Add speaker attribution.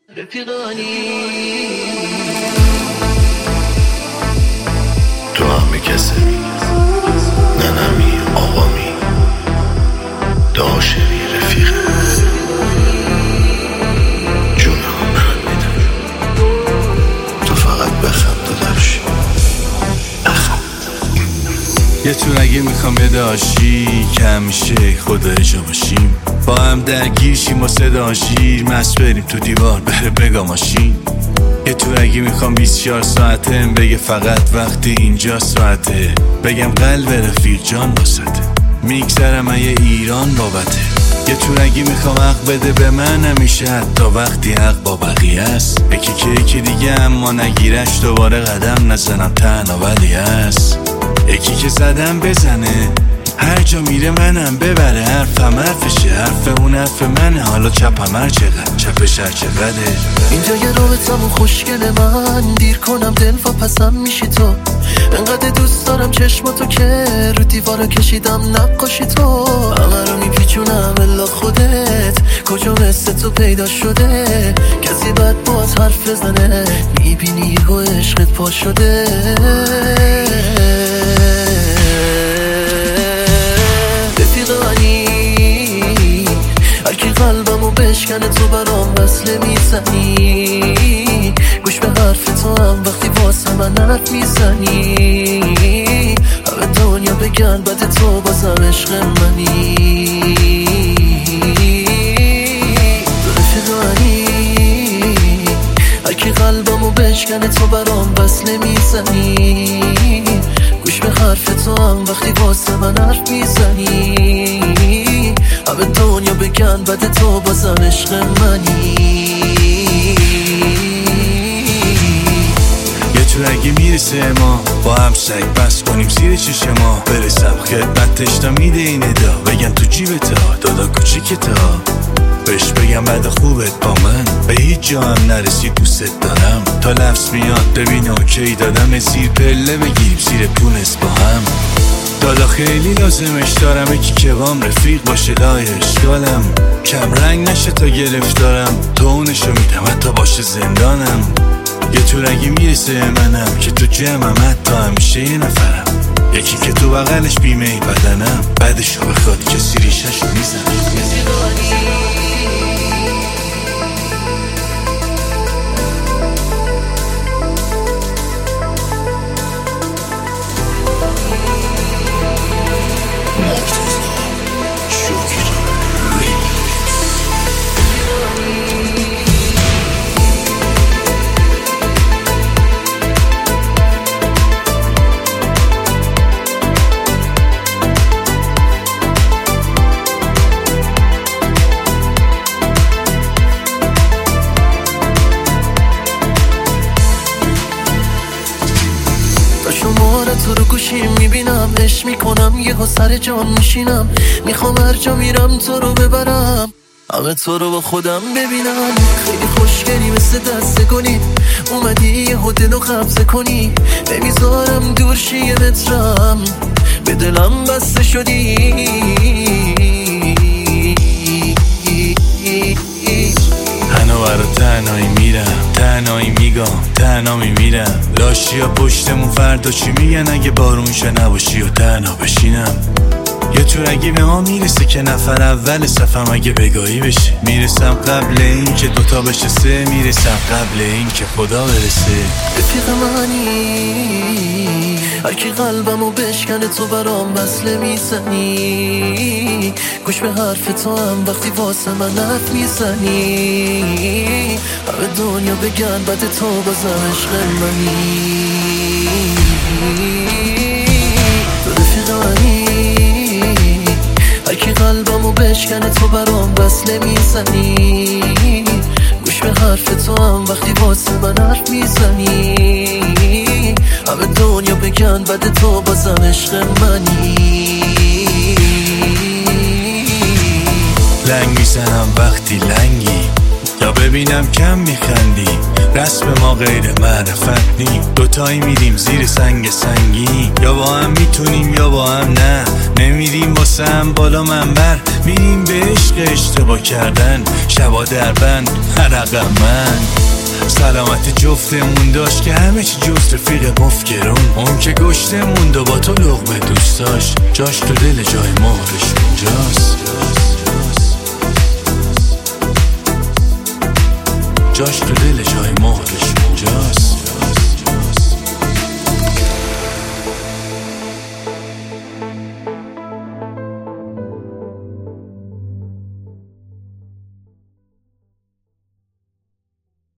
Speaker 1: رفیقانی
Speaker 2: تو همه کسی ننمی آقامی داشمی رفیقه جونم برات میدم تو فقط بخند و درشی
Speaker 3: یه تونگی میخوام یه داشی که همیشه خدا جا باشیم، با هم درگیر شیم و صدا شیر مست بریم تو دیوار بره بگا ماشین. یه تونگی میخوام 24 ساعته بگه فقط وقتی اینجا ساعته، بگم قلب رفیق جان واسطه، میگذرم یه ایران بابته. یه تونگی میخوام حق بده به من همیشه حتی وقتی حق با بقیه است، یکی دیگه اما نگیرش دوباره قدم نزنم تنها ولی هست، یکی که زدم بزنه هر جا میره منم ببره، حرفم حرفشه حرف اون حرف منه، حالا چپم هر چقدر چپش هر چقدره.
Speaker 1: اینجا یه رابطمون خوشگل من دیر کنم دل و پسم میشی تو، انقدر دوست دارم چشماتو که رو دیوارا کشیدم نقاشی تو، همه رو میپیچونم الا خودت کجا مثل تو پیدا شده، کسی بد باز حرف بزنه میبینی و عشقت پا شده. رفیقانی هرکی قلبمو بشکنه تو برام وصله میزنی، گوش به حرف تو هم وقتی واسه من حرف میزنی، همه دنیا بگن بد تو بازم عشق منی. رفیقانی هرکی قلبمو بشکنه تو برام وصله میزنی، گوش به حرف تو هم وقتی واسه من حرف میزنی، همه دنیا بگن بد تو بازم عشق منی.
Speaker 3: یه تونگی میرسه ما با هم سگ بس کنیم زیر چشم ما، برسم خدمتش تا میده این ادا، بگم تو جیبتا دادا کوچیکتا، بهش بگم بعد خوبت با من به هیچ جا هم نرسید دوست دارم، تا لفظ میاد ببین اوکی دادم زیر پله بگیریم زیر پونست با هم، دادا خیلی لازمش دارم یکی که بام رفیق باشه لای اشکالم، کم رنگ نشه تا گرفتارم تو اونشو میدم حتی باشه زندانم. یه تونگی میرسه منم که تو جمعم حتی همیشه یه نفرم، یکی که تو بغلش بیمه ای بدنم بعدشو بخواد کسی ریشهشو میزنم.
Speaker 1: تو رو گوشیم میبینم عشق میکنم یهو سر جان میشینم، میخوام هر جا میرم تو رو ببرم همه تو رو با خودم ببینم، خیلی خوشگلی مثل دسته کنی اومدی یهو دلو قبضه کنی، نمیذارم دور شی یه مترم به دلم بسته شدی.
Speaker 3: تنها برا تنهایی میرم تنهایی میگم تنها میمیرم، لاشی ها پشتمون فردا چی میگن اگه بارون شه نباشی و تنها بشینم. یه تونگی به ما میرسه که نفر اول صفم اگه بگاهی بشه، میرسم قبل این که دوتا بشه سه، میرسم قبل این که خدا برسه.
Speaker 1: رفیق منی هرکی قلبمو بشکنه تو برام وصله میزنی، گوش به حرف تو هم وقتی واسه من حرف میزنی، همه دنیا بگن بد تو بازم عشق منی. رفیق منی هرکی قلبمو بشکنه تو برام وصله میزنی، گوش به حرف تو هم وقتی واسه من حرف میزنی، همه دنیا بگن بد تو بازم عشق منی.
Speaker 3: لنگ میزنم وقتی لنگی یا ببینم کم میخندی، رسم ما غیر معرفت نیم، دوتایی میریم زیر سنگ سنگین. یا با هم میتونیم یا با هم نه، نمیریم واسه هم بالا منبر، میریم به عشق اشتباه کردن، شبا در بند حرقم من. سلامت جفتمون داشت که همه چی جز رفیق مفکرون، اون که گشتمون دو با تو لقمه دوست داشت، جاش تو دل جای مهرش اونجاست، جاش تو دل جای